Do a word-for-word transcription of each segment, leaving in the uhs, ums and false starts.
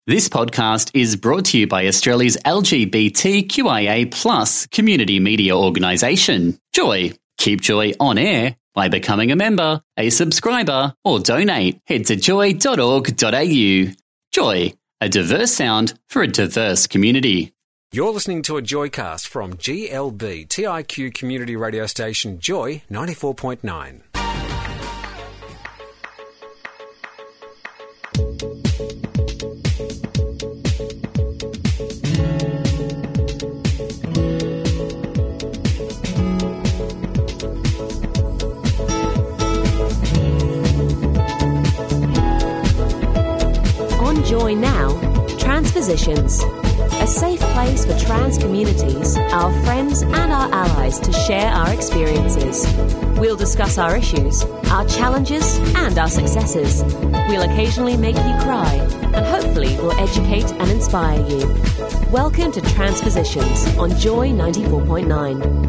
This podcast is brought to you by Australia's L G B T Q I A plus community media organisation, Joy. Keep Joy on air by becoming a member, a subscriber, or donate. Head to joy dot org dot a u. Joy, a diverse sound for a diverse community. You're listening to a Joycast from G L B T I Q community radio station Joy ninety-four point nine. Join now, Transpositions, a safe place for trans communities, our friends and our allies to share our experiences. We'll discuss our issues, our challenges and our successes. We'll occasionally make you cry and hopefully we'll educate and inspire you. Welcome to Transpositions on Joy ninety-four point nine.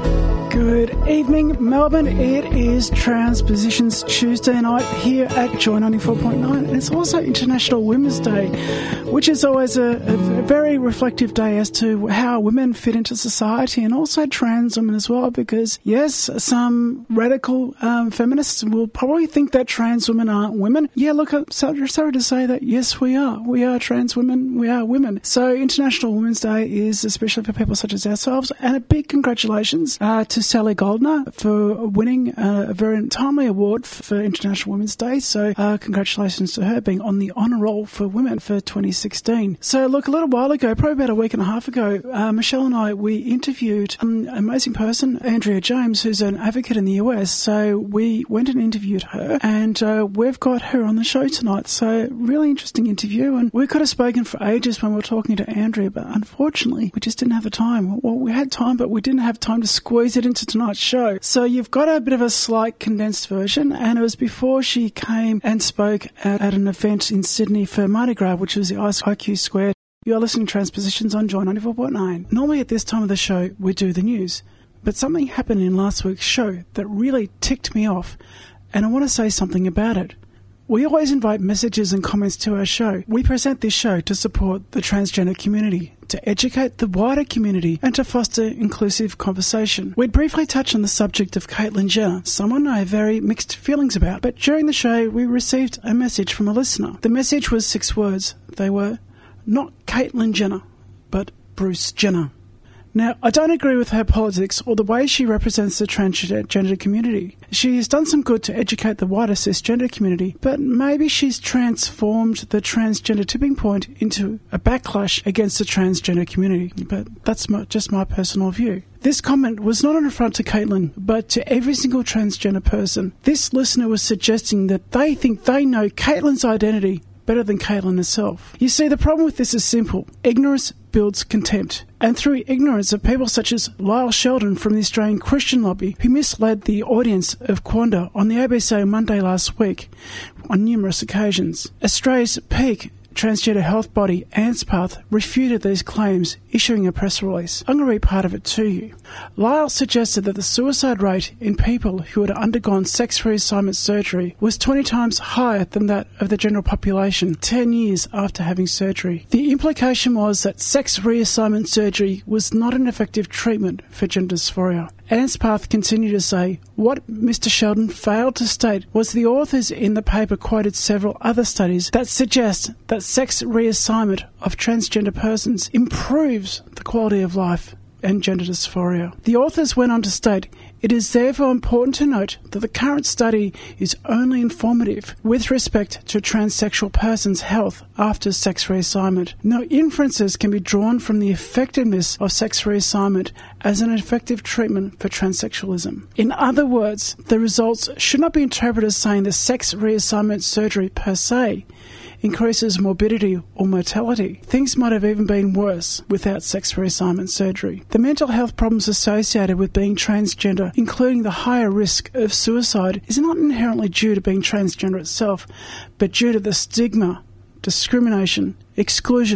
Good evening, Melbourne. It is Transpositions Tuesday night here at Joy ninety-four point nine. And it's also International Women's Day, which is always a, a very reflective day as to how women fit into society, and also trans women as well, because, yes, some radical um, feminists will probably think that trans women aren't women. Yeah, look, I'm sorry, sorry to say that, yes, we are. We are trans women. We are women. So International Women's Day is especially for people such as ourselves, and a big congratulations uh, to Sally Goldner for winning uh, a very timely award for International Women's Day. So uh, congratulations to her being on the honour roll for women for twenty sixteen. So look, a little while ago, probably about a week and a half ago, uh, Michelle and I, we interviewed an amazing person, Andrea James, who's an advocate in the U S. So we went and interviewed her, and uh, we've got her on the show tonight. So really interesting interview, and we could have spoken for ages when we were talking to Andrea, but unfortunately we just didn't have the time. Well, we had time, but we didn't have time to squeeze it into tonight's show. So you've got a bit of a slight condensed version, and it was before she came and spoke at, at an event in Sydney for Mardi Gras, which was the I Q Squared. You are listening to Transpositions on Joy ninety-four point nine. Normally at this time of the show we do the news, but something happened in last week's show that really ticked me off, and I want to say something about it. We always invite messages and comments to our show. We present this show to support the transgender community, to educate the wider community, and to foster inclusive conversation. We'd briefly touch on the subject of Caitlyn Jenner, someone I have very mixed feelings about, but during the show we received a message from a listener. The message was six words. They were, not Caitlyn Jenner, but Bruce Jenner. Now, I don't agree with her politics or the way she represents the transgender community. She has done some good to educate the wider cisgender community, but maybe she's transformed the transgender tipping point into a backlash against the transgender community. But that's my, just my personal view. This comment was not an affront to Caitlyn, but to every single transgender person. This listener was suggesting that they think they know Caitlyn's identity better than Caitlyn herself. You see, the problem with this is simple. Ignorance builds contempt. And through ignorance of people such as Lyle Sheldon from the Australian Christian Lobby, who misled the audience of Quanda on the A B C Monday last week on numerous occasions. Australia's peak transgender health body, ANZPath, refuted these claims, issuing a press release. I'm going to read part of it to you. Lyle suggested that the suicide rate in people who had undergone sex reassignment surgery was twenty times higher than that of the general population ten years after having surgery. The implication was that sex reassignment surgery was not an effective treatment for gender dysphoria. ANZPath continued to say, what Mister Sheldon failed to state was the authors in the paper quoted several other studies that suggest that sex reassignment of transgender persons improves the quality of life and gender dysphoria. The authors went on to state, it is therefore important to note that the current study is only informative with respect to transsexual persons' health after sex reassignment. No inferences can be drawn from the effectiveness of sex reassignment as an effective treatment for transsexualism. In other words, the results should not be interpreted as saying that sex reassignment surgery per se increases morbidity or mortality. Things might have even been worse without sex reassignment surgery. The mental health problems associated with being transgender, including the higher risk of suicide, is not inherently due to being transgender itself, but due to the stigma, discrimination, exclusion,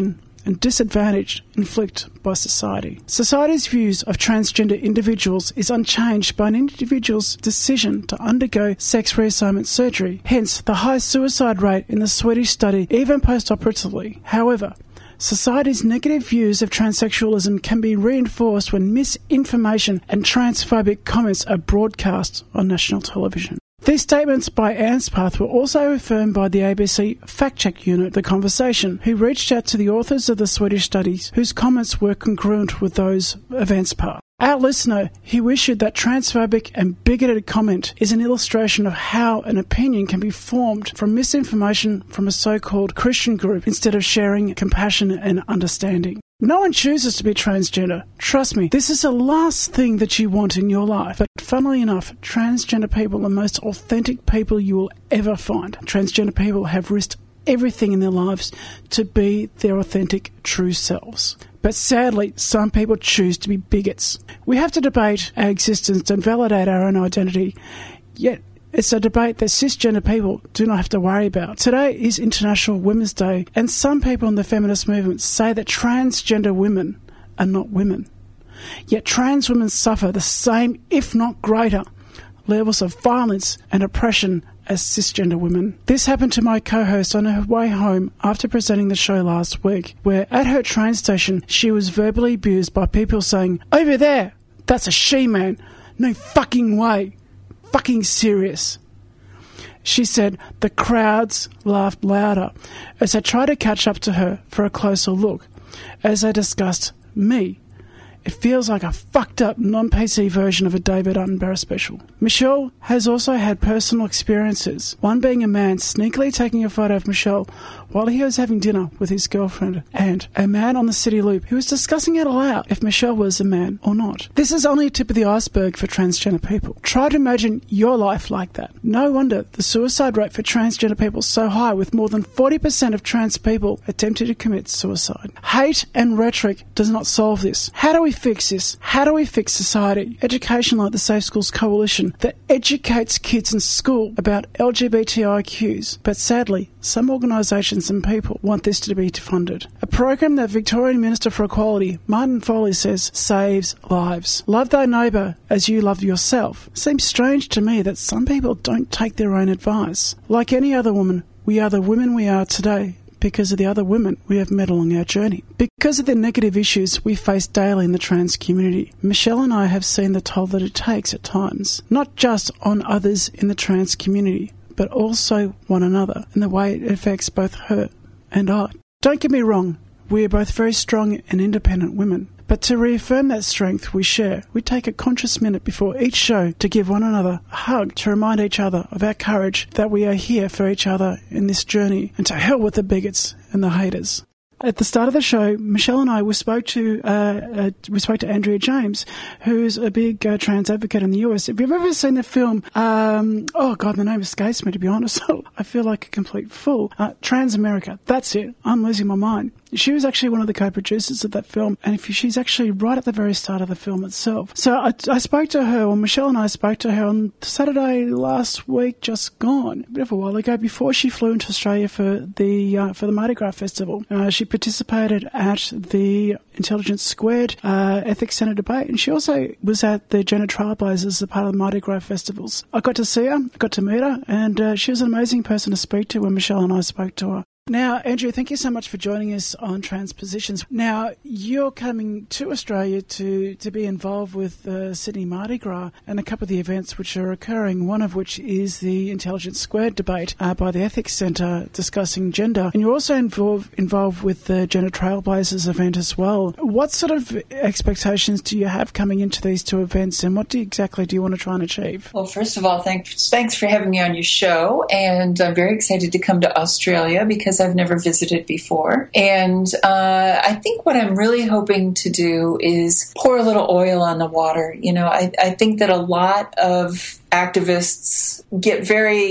and disadvantage inflicted by society. Society's views of transgender individuals is unchanged by an individual's decision to undergo sex reassignment surgery, hence the high suicide rate in the Swedish study even post-operatively. However, society's negative views of transsexualism can be reinforced when misinformation and transphobic comments are broadcast on national television. These statements by Anspath were also affirmed by the A B C fact-check unit, The Conversation, who reached out to the authors of the Swedish studies, whose comments were congruent with those of Anspath. Our listener, who issued that transphobic and bigoted comment, is an illustration of how an opinion can be formed from misinformation from a so-called Christian group instead of sharing compassion and understanding. No one chooses to be transgender. Trust me, this is the last thing that you want in your life. But funnily enough, transgender people are the most authentic people you will ever find. Transgender people have risked everything in their lives to be their authentic, true selves. But sadly, some people choose to be bigots. We have to debate our existence and validate our own identity, yet it's a debate that cisgender people do not have to worry about. Today is International Women's Day, and some people in the feminist movement say that transgender women are not women. Yet trans women suffer the same, if not greater, levels of violence and oppression as cisgender women. This happened to my co-host on her way home after presenting the show last week, where at her train station she was verbally abused by people saying, "Over there, that's a she-man. No fucking way. Fucking serious." She said the crowds laughed louder as they tried to catch up to her for a closer look. As they discussed me, it feels like a fucked up non-P C version of a David Attenborough special. Michelle has also had personal experiences, one being a man sneakily taking a photo of Michelle while he was having dinner with his girlfriend, and a man on the City Loop who was discussing out aloud if Michelle was a man or not. This is only a tip of the iceberg for transgender people. Try to imagine your life like that. No wonder the suicide rate for transgender people is so high, with more than forty percent of trans people attempting to commit suicide. Hate and rhetoric does not solve this. How do we fix this? How do we fix society? Education like the Safe Schools Coalition that educates kids in school about L G B T I Qs, but sadly, some organisations and people want this to be funded. A program that Victorian Minister for Equality, Martin Foley, says saves lives. Love thy neighbour as you love yourself. Seems strange to me that some people don't take their own advice. Like any other woman, we are the women we are today because of the other women we have met along our journey. Because of the negative issues we face daily in the trans community, Michelle and I have seen the toll that it takes at times, not just on others in the trans community, but also one another, and the way it affects both her and I. Don't get me wrong, we are both very strong and independent women, but to reaffirm that strength we share, we take a conscious minute before each show to give one another a hug, to remind each other of our courage, that we are here for each other in this journey, and to hell with the bigots and the haters. At the start of the show, Michelle and I we spoke to uh, uh, we spoke to Andrea James, who's a big uh, trans advocate in the U S. If you've ever seen the film, um, oh God, the name escapes me, to be honest. I feel like a complete fool. Uh, Trans America, that's it. I'm losing my mind. She was actually one of the co-producers of that film, and if she's actually right at the very start of the film itself. So I, I spoke to her, or Michelle and I spoke to her on Saturday last week, just gone, a bit of a while ago, before she flew into Australia for the uh, for the Mardi Gras Festival. Uh, she participated at the Intelligence Squared uh, Ethics Centre debate, and she also was at the Gender Trailblazers as a part of the Mardi Gras festivals. I got to see her, I got to meet her, and uh, she was an amazing person to speak to when Michelle and I spoke to her. Now, Andrew, thank you so much for joining us on Transpositions. Now, you're coming to Australia to, to be involved with uh, Sydney Mardi Gras and a couple of the events which are occurring, one of which is the Intelligence Squared debate uh, by the Ethics Centre discussing gender. And you're also involved, involved with the Gender Trailblazers event as well. What sort of expectations do you have coming into these two events, and what do you, exactly do you want to try and achieve? Well, first of all, thanks, thanks for having me on your show, and I'm very excited to come to Australia because I've never visited before. And uh, I think what I'm really hoping to do is pour a little oil on the water. You know, I, I think that a lot of activists get very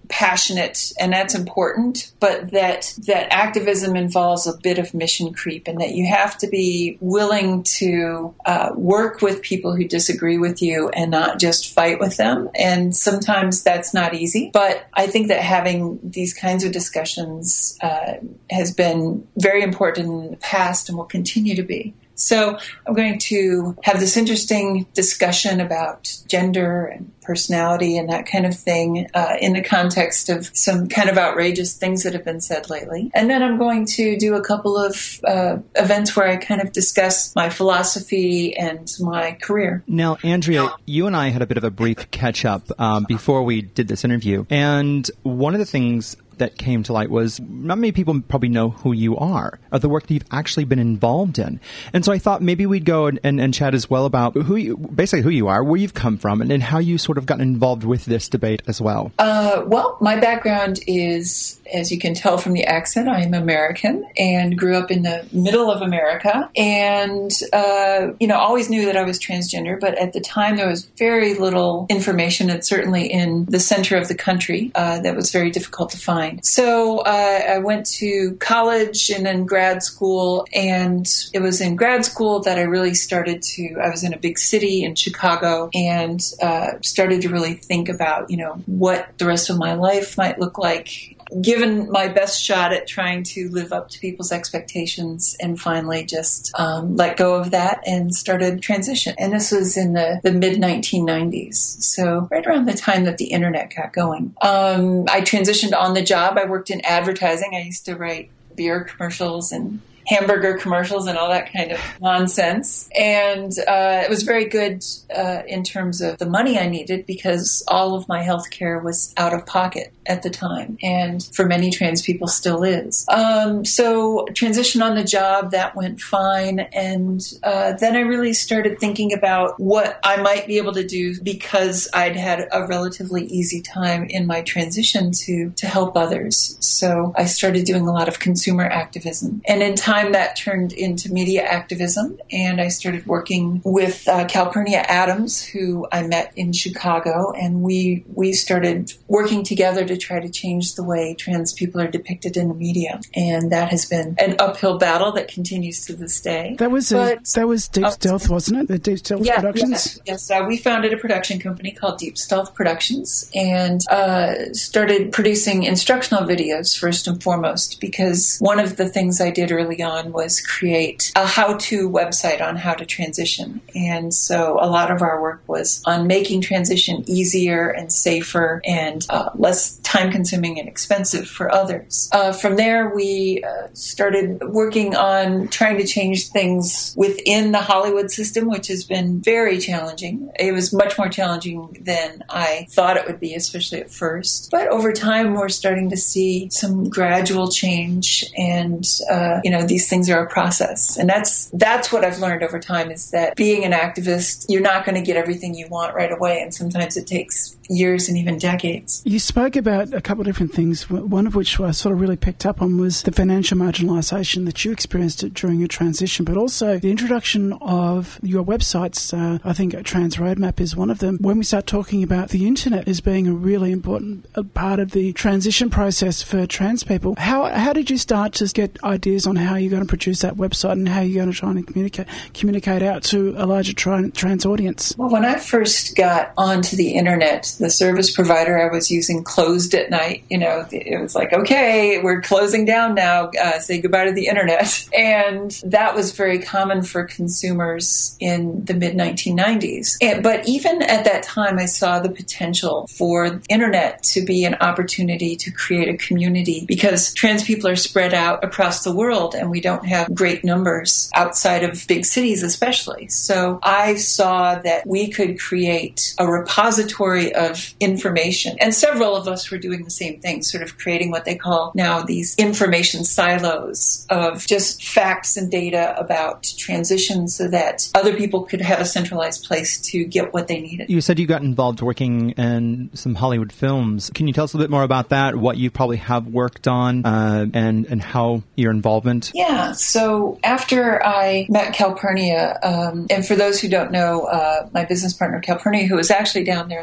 passionate, and that's important, but that that activism involves a bit of mission creep, and that you have to be willing to uh, work with people who disagree with you and not just fight with them. And sometimes that's not easy, but I think that having these kinds of discussions uh, has been very important in the past and will continue to be. So I'm going to have this interesting discussion about gender and personality and that kind of thing uh, in the context of some kind of outrageous things that have been said lately. And then I'm going to do a couple of uh, events where I kind of discuss my philosophy and my career. Now, Andrea, you and I had a bit of a brief catch-up um, before we did this interview. And one of the things that came to light was not many people probably know who you are, or the work that you've actually been involved in. And so I thought maybe we'd go and, and, and chat as well about who you, basically who you are, where you've come from, and, and how you sort of gotten involved with this debate as well. Uh, well, my background is, as you can tell from the accent, I'm American and grew up in the middle of America, and uh, you know, always knew that I was transgender, but at the time there was very little information, and certainly in the center of the country uh, that was very difficult to find. So uh, I went to college and then grad school, and it was in grad school that I really started to, I was in a big city in Chicago, and uh, started to really think about, you know, what the rest of my life might look like, given my best shot at trying to live up to people's expectations, and finally just um, let go of that and started transition. And this was in the, the mid nineteen nineties, so right around the time that the internet got going. Um, I transitioned on the job. I worked in advertising. I used to write beer commercials and hamburger commercials and all that kind of nonsense. And uh, it was very good uh, in terms of the money I needed, because all of my health care was out of pocket at the time, and for many trans people still is. Um, so transition on the job, that went fine. And uh, then I really started thinking about what I might be able to do, because I'd had a relatively easy time in my transition to, to help others. So I started doing a lot of consumer activism. And in time, that turned into media activism, and I started working with uh, Calpurnia Adams, who I met in Chicago, and we we started working together to try to change the way trans people are depicted in the media. And that has been an uphill battle that continues to this day. That was a, but, that was Deep Stealth, uh, wasn't it? The Deep Stealth yeah, Productions? Yes, yes. Uh, we founded a production company called Deep Stealth Productions, and uh, started producing instructional videos first and foremost, because one of the things I did early on was create a how-to website on how to transition. And so a lot of our work was on making transition easier and safer and uh, less time-consuming and expensive for others. Uh, from there, we uh, started working on trying to change things within the Hollywood system, which has been very challenging. It was much more challenging than I thought it would be, especially at first. But over time, we're starting to see some gradual change, and uh, you know, these things are a process. And that's that's what I've learned over time, is that being an activist, you're not going to get everything you want right away, and sometimes it takes years and even decades. You spoke about a couple of different things, one of which I sort of really picked up on was the financial marginalisation that you experienced during your transition, but also the introduction of your websites. Uh, I think Trans Roadmap is one of them. When we start talking about the internet as being a really important part of the transition process for trans people, how how did you start to get ideas on how you're going to produce that website and how you're going to try and communicate communicate out to a larger tra- trans audience? Well, when I first got onto the internet, the service provider I was using closed at night. You know, it was like, okay, we're closing down now. Uh, say goodbye to the internet. And that was very common for consumers in the mid nineteen nineties. And, but even at that time, I saw the potential for the internet to be an opportunity to create a community, because trans people are spread out across the world, and we don't have great numbers outside of big cities especially. So I saw that we could create a repository of information. And several of us were doing the same thing, sort of creating what they call now these information silos of just facts and data about transition, so that other people could have a centralized place to get what they needed. You said you got involved working in some Hollywood films. Can you tell us a little bit more about that, what you probably have worked on, uh, and, and how your involvement? Yeah, so after I met Calpurnia, um, and for those who don't know, uh, my business partner Calpurnia, who was actually down there last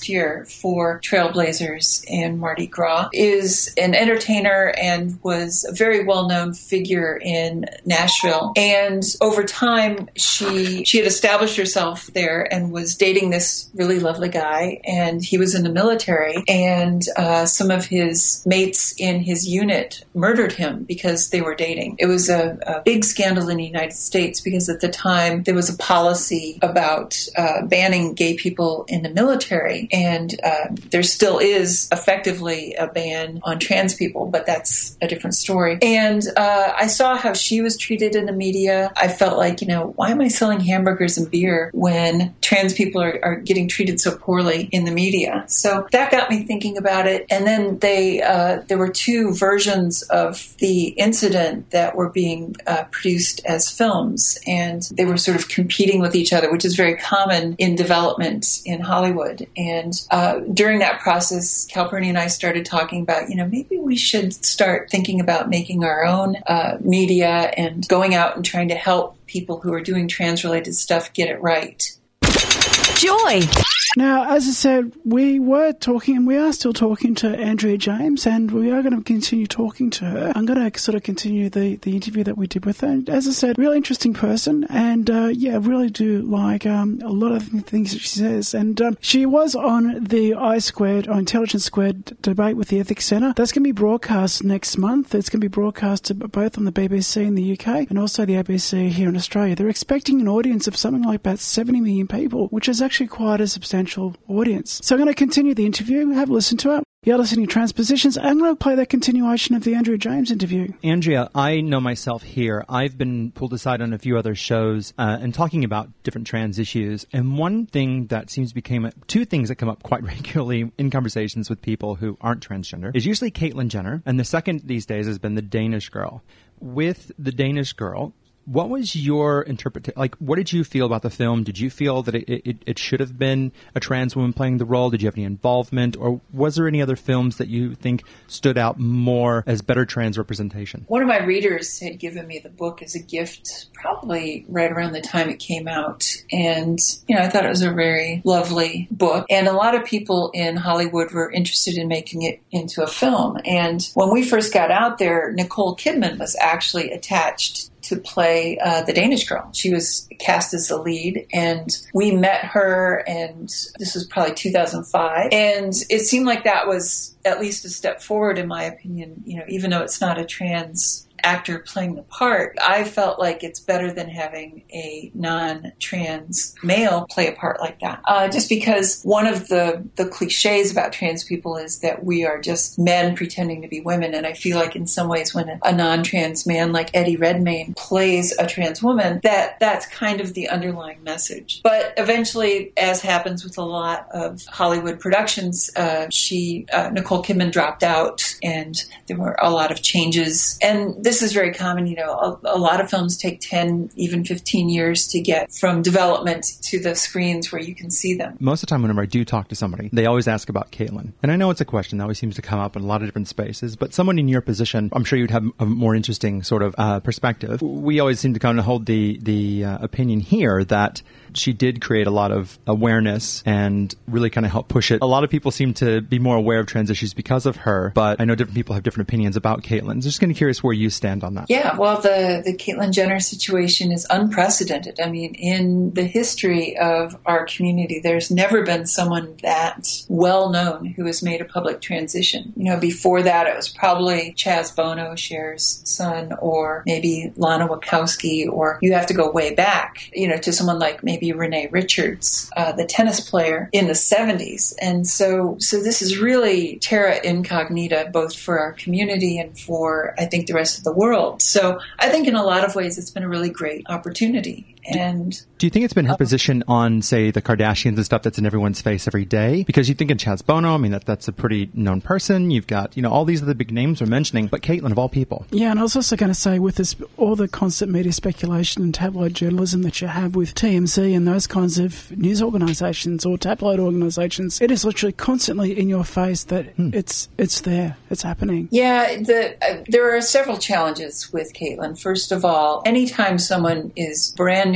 last year for Trailblazers and Mardi Gras, is an entertainer and was a very well-known figure in Nashville. And over time, she she had established herself there and was dating this really lovely guy, and he was in the military, and uh, some of his mates in his unit murdered him because they were dating. It was a, a big scandal in the United States because at the time there was a policy about uh, banning gay people in the military, and uh, there still is effectively a ban on trans people, but that's a different story. And uh, I saw how she was treated in the media. I felt like, you know, why am I selling hamburgers and beer when trans people are, are getting treated so poorly in the media? So that got me thinking about it. And then they uh, there were two versions of the incident that were being uh, produced as films, and they were sort of competing with each other, which is very common in development in Hollywood. And uh, during that process, Calpurnia and I started talking about, you know, maybe we should start thinking about making our own uh, media and going out and trying to help people who are doing trans-related stuff get it right. Joy. Now, as I said, we were talking, and we are still talking to Andrea James, and we are going to continue talking to her. I'm going to sort of continue the, the interview that we did with her. And as I said, really interesting person, and uh, yeah, really do like um, a lot of the things that she says. And um, she was on the I Squared, or Intelligence Squared debate with the Ethics Centre. That's going to be broadcast next month. It's going to be broadcast both on the B B C in the U K and also the A B C here in Australia. They're expecting an audience of something like about seventy million people, which is actually quite a substantial audience. So I'm going to continue the interview, have a listen to it. You're listening to Transpositions. I'm going to play that continuation of the Andrea James interview. Andrea, I know myself here. I've been pulled aside on a few other shows uh, and talking about different trans issues. And one thing that seems to become, two things that come up quite regularly in conversations with people who aren't transgender is usually Caitlyn Jenner. And the second these days has been the Danish Girl. With the Danish Girl, what was your interpretation? Like, what did you feel about the film? Did you feel that it, it, it should have been a trans woman playing the role? Did you have any involvement? Or was there any other films that you think stood out more as better trans representation? One of my readers had given me the book as a gift, probably right around the time it came out. And, you know, I thought it was a very lovely book. And a lot of people in Hollywood were interested in making it into a film. And when we first got out there, Nicole Kidman was actually attached to play uh, the Danish Girl. She was cast as the lead, and we met her, and this was probably two thousand five, and it seemed like that was at least a step forward, in my opinion, you know, even though it's not a trans actor playing the part. I felt like it's better than having a non-trans male play a part like that. Uh, just because one of the, the cliches about trans people is that we are just men pretending to be women. And I feel like in some ways when a, a non-trans man like Eddie Redmayne plays a trans woman, that that's kind of the underlying message. But eventually, as happens with a lot of Hollywood productions, uh, she, uh, Nicole Kidman dropped out, and there were a lot of changes. And this is very common, you know, a, a lot of films take ten, even fifteen years to get from development to the screens where you can see them. Most of the time whenever I do talk to somebody, they always ask about Caitlyn. And I know it's a question that always seems to come up in a lot of different spaces, but someone in your position, I'm sure you'd have a more interesting sort of uh, perspective. We always seem to kind of hold the, the uh, opinion here that she did create a lot of awareness and really kind of help push it. A lot of people seem to be more aware of trans issues because of her, but I know different people have different opinions about Caitlyn. So just kind of curious where you stand on that. Yeah, well, the, the Caitlyn Jenner situation is unprecedented. I mean, in the history of our community, there's never been someone that well-known who has made a public transition. You know, before that, it was probably Chaz Bono, Cher's son, or maybe Lana Wachowski, or you have to go way back, you know, to someone like maybe Renee Richards, uh, the tennis player in the seventies. And so, so this is really terra incognita, both for our community and for, I think, the rest of the world. So I think in a lot of ways, it's been a really great opportunity. And do you think it's been her uh, position on, say, the Kardashians and stuff that's in everyone's face every day? Because you think of Chaz Bono, I mean, that that's a pretty known person. You've got, you know, all these other big names we're mentioning, but Caitlyn, of all people. Yeah, and I was also going to say, with this, all the constant media speculation and tabloid journalism that you have with T M Z and those kinds of news organisations or tabloid organisations, it is literally constantly in your face that hmm. it's it's there, it's happening. Yeah, the, uh, there are several challenges with Caitlyn. First of all, anytime someone is brand new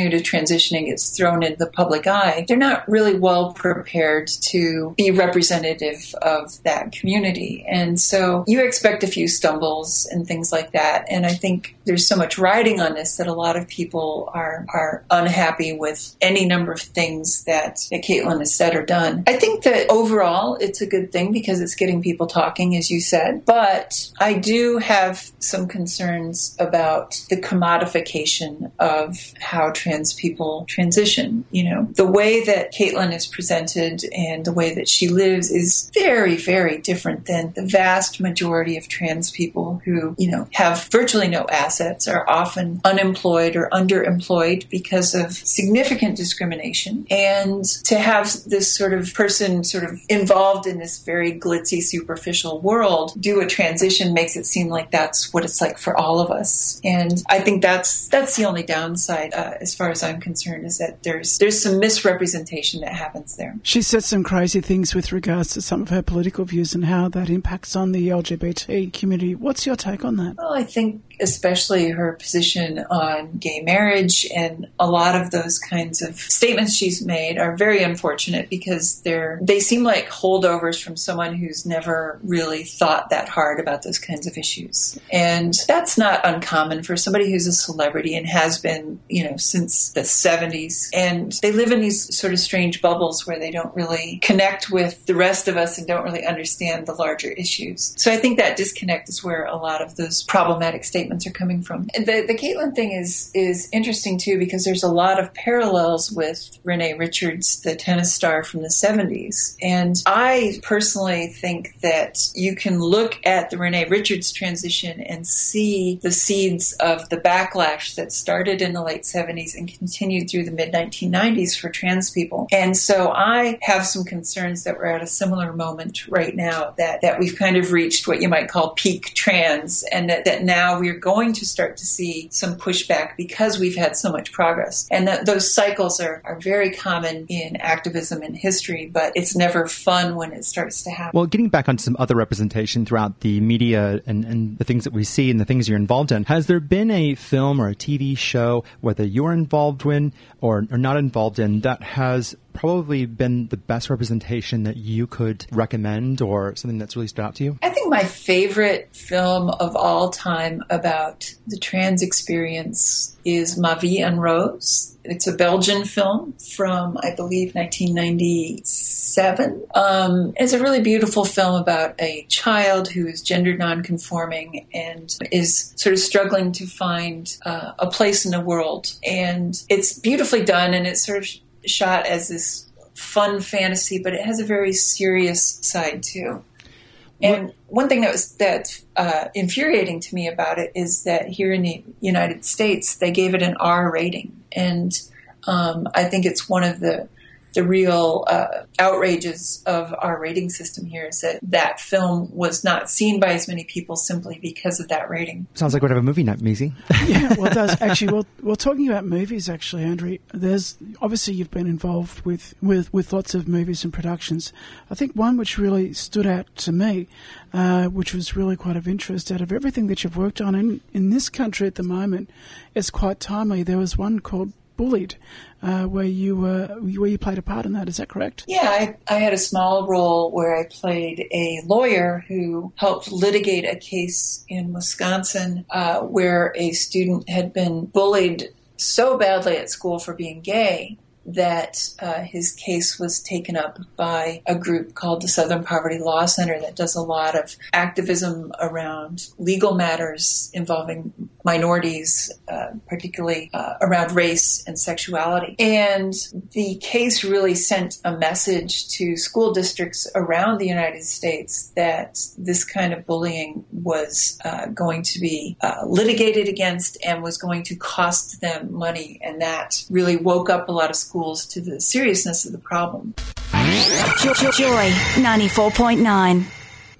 new to transitioning gets thrown into the public eye, they're not really well prepared to be representative of that community. And so you expect a few stumbles and things like that. And I think there's so much riding on this that a lot of people are, are unhappy with any number of things that, that Caitlin has said or done. I think that overall it's a good thing because it's getting people talking, as you said. But I do have some concerns about the commodification of how trans people transition. You know, the way that Caitlin is presented and the way that she lives is very, very different than the vast majority of trans people who, you know, have virtually no assets, are often unemployed or underemployed because of significant discrimination. And to have this sort of person sort of involved in this very glitzy, superficial world do a transition makes it seem like that's what it's like for all of us. And I think that's that's the only downside, uh, as far as I'm concerned, is that there's there's some misrepresentation that happens there. She said some crazy things with regards to some of her political views and how that impacts on the L G B T community. What's your take on that? Well, I think especially her position on gay marriage and a lot of those kinds of statements she's made are very unfortunate because they're they seem like holdovers from someone who's never really thought that hard about those kinds of issues. And that's not uncommon for somebody who's a celebrity and has been, you know, since the seventies. And they live in these sort of strange bubbles where they don't really connect with the rest of us and don't really understand the larger issues. So I think that disconnect is where a lot of those problematic statements are coming from. The, the Caitlin thing is is interesting too because there's a lot of parallels with Renee Richards, the tennis star from the seventies. And I personally think that you can look at the Renee Richards transition and see the seeds of the backlash that started in the late seventies and continued through the mid nineteen nineties for trans people. And so I have some concerns that we're at a similar moment right now, that, that we've kind of reached what you might call peak trans, and that, that now we're going to start to see some pushback because we've had so much progress. And that those cycles are, are very common in activism and history, but it's never fun when it starts to happen. Well, getting back onto some other representation throughout the media and, and the things that we see and the things you're involved in, has there been a film or a T V show, whether you're involved in or, or not involved in, that has probably been the best representation that you could recommend or something that's really stood out to you? I think my favorite film of all time about the trans experience is Ma Vie en Rose. It's a Belgian film from, I believe, nineteen ninety-seven. Um, it's a really beautiful film about a child who is gender nonconforming and is sort of struggling to find uh, a place in the world. And it's beautifully done, and it's sort of shot as this fun fantasy, but it has a very serious side too. And what? One thing that was that uh, infuriating to me about it is that here in the United States, they gave it an R rating, and um, I think it's one of the the real uh, outrages of our rating system here is that that film was not seen by as many people simply because of that rating. Sounds like we'd have a movie night, Maisie. Yeah, well, it does. Actually, well, well, talking about movies, actually, Andrew, there's obviously you've been involved with, with, with lots of movies and productions. I think one which really stood out to me, uh, which was really quite of interest out of everything that you've worked on in, in this country at the moment, is quite timely. There was one called Bullied, uh, where you were where you played a part in that. Is that correct? Yeah, I, I had a small role where I played a lawyer who helped litigate a case in Wisconsin uh, where a student had been bullied so badly at school for being gay that uh, his case was taken up by a group called the Southern Poverty Law Center that does a lot of activism around legal matters involving minorities, uh, particularly uh, around race and sexuality. And the case really sent a message to school districts around the United States that this kind of bullying was uh, going to be uh, litigated against and was going to cost them money. And that really woke up a lot of schools schools to the seriousness of the problem. Joy ninety-four point nine.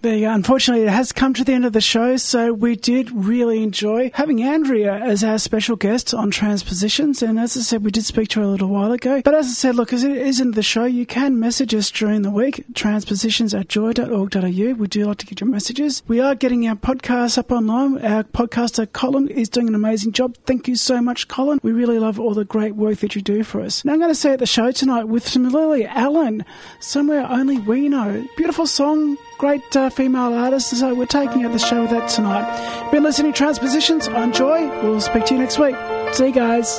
There you go. Unfortunately, it has come to the end of the show, so we did really enjoy having Andrea as our special guest on Transpositions. And as I said, we did speak to her a little while ago. But as I said, look, as it is in the show, you can message us during the week, transpositions at joy dot org dot a u. We do like to get your messages. We are getting our podcast up online. Our podcaster, Colin, is doing an amazing job. Thank you so much, Colin. We really love all the great work that you do for us. Now I'm going to say at the show tonight with some Lily Allen, Somewhere Only We Know. Beautiful song. Great uh, female artist, so we're taking out the show with that tonight. You've been listening to Transpositions on Joy. We'll speak to you next week. See you guys.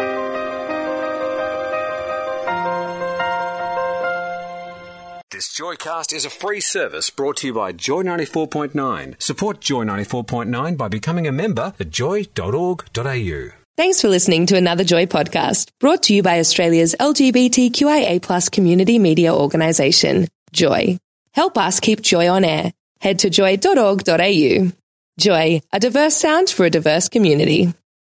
This Joycast is a free service brought to you by Joy ninety-four point nine. Support Joy ninety-four point nine by becoming a member at joy dot org dot a u. Thanks for listening to another Joy podcast, brought to you by Australia's L G B T Q I A plus community media organisation, Joy. Help us keep Joy on air. Head to joy dot org dot a u. Joy, a diverse sound for a diverse community.